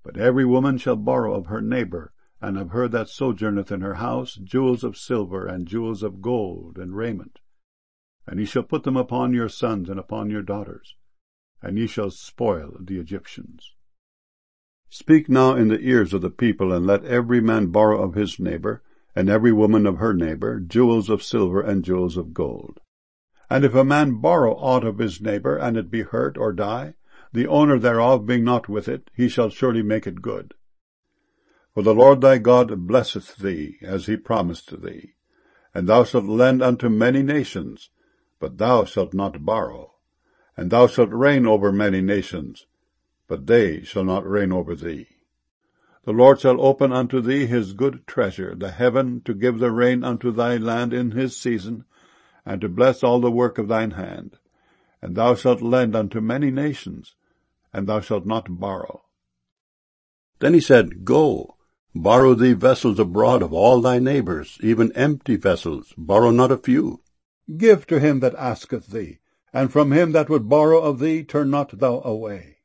But every woman shall borrow of her neighbor, and of her that sojourneth in her house, jewels of silver, and jewels of gold, and raiment. And ye shall put them upon your sons and upon your daughters, and ye shall spoil the Egyptians. Speak now in the ears of the people, and let every man borrow of his neighbor, and every woman of her neighbor, jewels of silver and jewels of gold. And if a man borrow aught of his neighbor, and it be hurt or die, the owner thereof being not with it, he shall surely make it good. For the Lord thy God blesseth thee, as he promised thee. And thou shalt lend unto many nations, but thou shalt not borrow. And thou shalt reign over many nations, but they shall not reign over thee. The Lord shall open unto thee his good treasure, the heaven, to give the rain unto thy land in his season, and to bless all the work of thine hand. And thou shalt lend unto many nations, and thou shalt not borrow. Then he said, Go, borrow thee vessels abroad of all thy neighbors, even empty vessels, borrow not a few. Give to him that asketh thee, and from him that would borrow of thee turn not thou away.